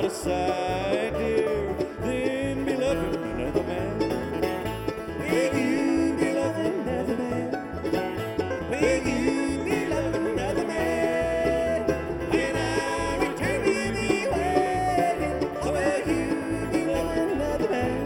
your side, dear, then be loving another man. Will you be loving another man? Will you be loving another man? When I return, you'll be waiting. Oh, will you be loving another man?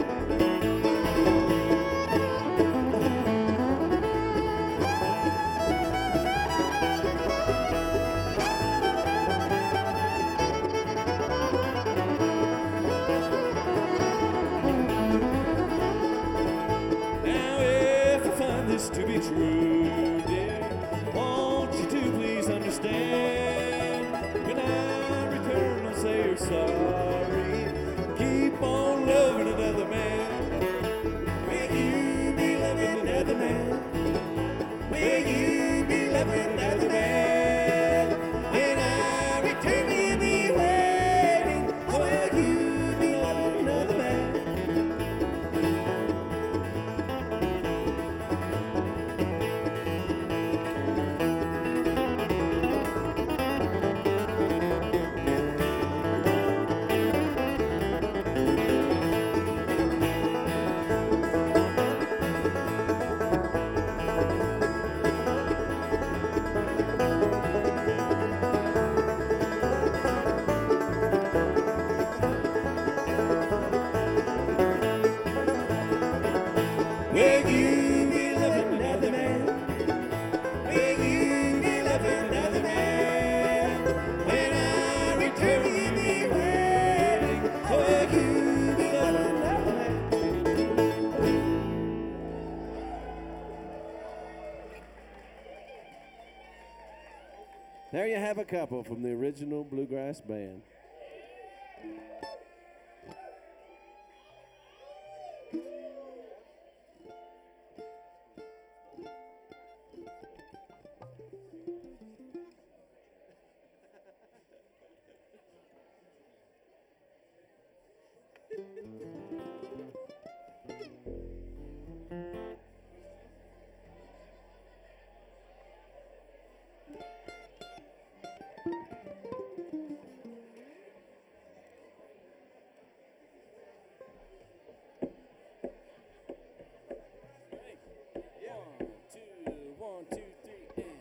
Now, if I find this to be true, dear, won't you to please understand? When I return, I'll say you're sorry. Keep on loving another man. Will you be loving another man? Will you be loving another man? When I return, you'll be waiting. Oh, will you be loving another man? Will you be loving another man? Will you be loving another man? When I return, you'll be waiting. Oh, will you be loving another man? There you have a couple from the original Bluegrass Band.